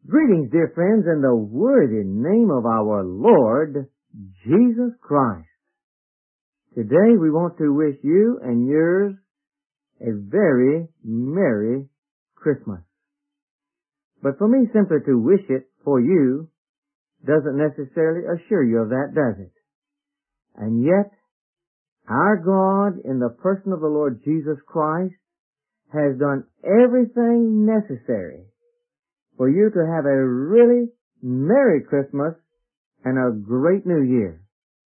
Greetings, dear friends, in the worthy name of our Lord Jesus Christ. Today we want to wish you and yours a very Merry Christmas. But for me simply to wish it for you doesn't necessarily assure you of that, does it? And yet, our God in the person of the Lord Jesus Christ has done everything necessary for you to have a really Merry Christmas and a great New Year.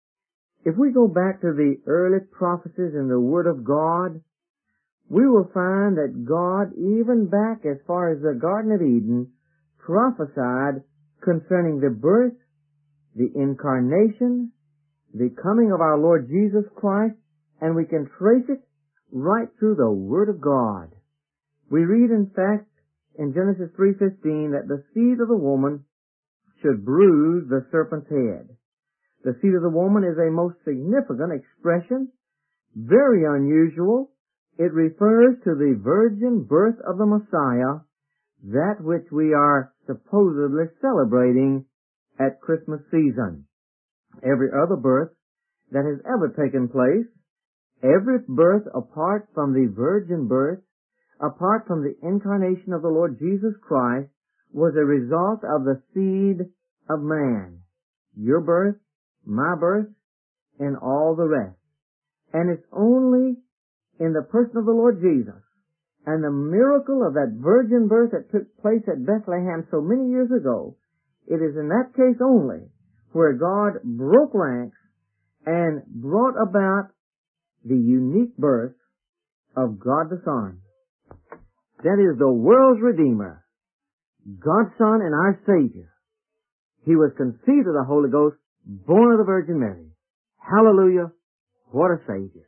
If we go back to the early prophecies in the Word of God, we will find that God, even back as far as the Garden of Eden, prophesied concerning the birth, the incarnation, the coming of our Lord Jesus Christ, and we can trace it right through the Word of God. We read, in fact, in Genesis 3:15, that the seed of the woman should bruise the serpent's head. The seed of the woman is a most significant expression, very unusual. It refers to the virgin birth of the Messiah, that which we are supposedly celebrating at Christmas season. Every other birth that has ever taken place, every birth apart from the virgin birth, apart from the incarnation of the Lord Jesus Christ, was a result of the seed of man. Your birth, my birth, and all the rest. And it's only in the person of the Lord Jesus and the miracle of that virgin birth that took place at Bethlehem so many years ago, it is in that case only where God broke ranks and brought about the unique birth of God the Son. That is the world's Redeemer, God's Son and our Savior. He was conceived of the Holy Ghost, born of the Virgin Mary. Hallelujah! What a Savior.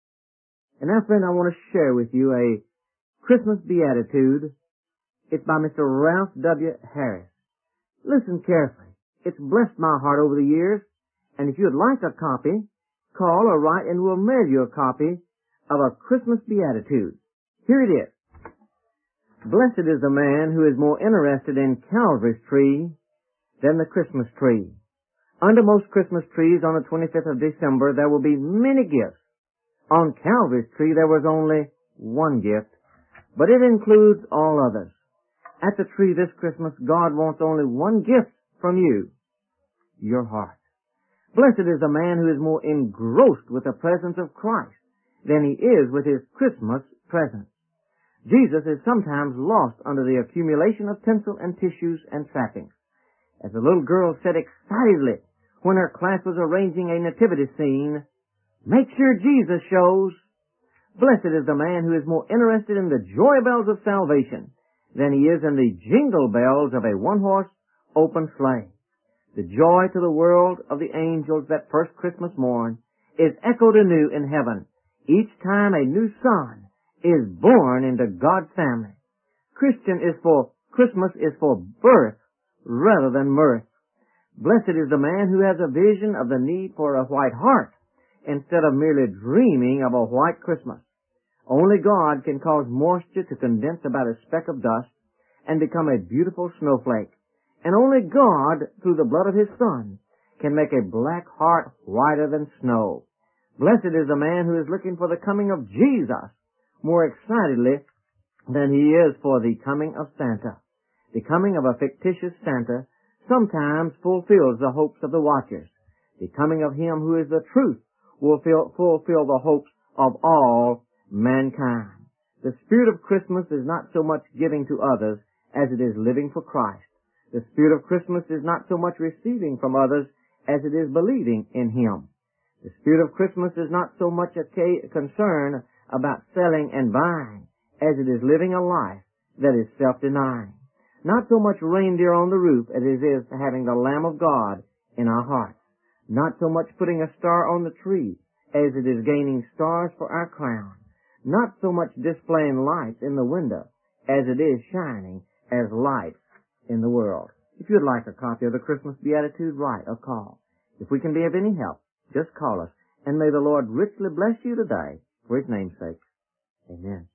And now, friend, I want to share with you a Christmas Beatitude. It's by Mr. Ralph W. Harris. Listen carefully. It's blessed my heart over the years, and if you'd like a copy, call or write and we'll mail you a copy of a Christmas Beatitude. Here it is. Blessed is the man who is more interested in Calvary's tree than the Christmas tree. Under most Christmas trees on the 25th of December, there will be many gifts. On Calvary's tree, there was only one gift, but it includes all others. At the tree this Christmas, God wants only one gift from you, your heart. Blessed is the man who is more engrossed with the presence of Christ than he is with his Christmas present. Jesus is sometimes lost under the accumulation of tinsel and tissues and trappings. As the little girl said excitedly when her class was arranging a nativity scene, "Make sure Jesus shows." Blessed is the man who is more interested in the joy bells of salvation than he is in the jingle bells of a one-horse open sleigh. The joy to the world of the angels that first Christmas morn is echoed anew in heaven each time a new son is born into God's family. Christmas is for birth rather than mirth. Blessed is the man who has a vision of the need for a white heart instead of merely dreaming of a white Christmas. Only God can cause moisture to condense about a speck of dust and become a beautiful snowflake. And only God, through the blood of His Son, can make a black heart whiter than snow. Blessed is the man who is looking for the coming of Jesus more excitedly than he is for the coming of Santa. The coming of a fictitious Santa sometimes fulfills the hopes of the watchers. The coming of Him who is the truth will fulfill the hopes of all mankind. The spirit of Christmas is not so much giving to others as it is living for Christ. The spirit of Christmas is not so much receiving from others as it is believing in Him. The spirit of Christmas is not so much a concern about selling and buying as it is living a life that is self-denying. Not so much reindeer on the roof as it is having the Lamb of God in our hearts. Not so much putting a star on the tree as it is gaining stars for our crown. Not so much displaying lights in the window as it is shining as lights in the world. If you'd like a copy of the Christmas Beatitude, write or call. If we can be of any help, just call us, and may the Lord richly bless you today for His name's sake. Amen.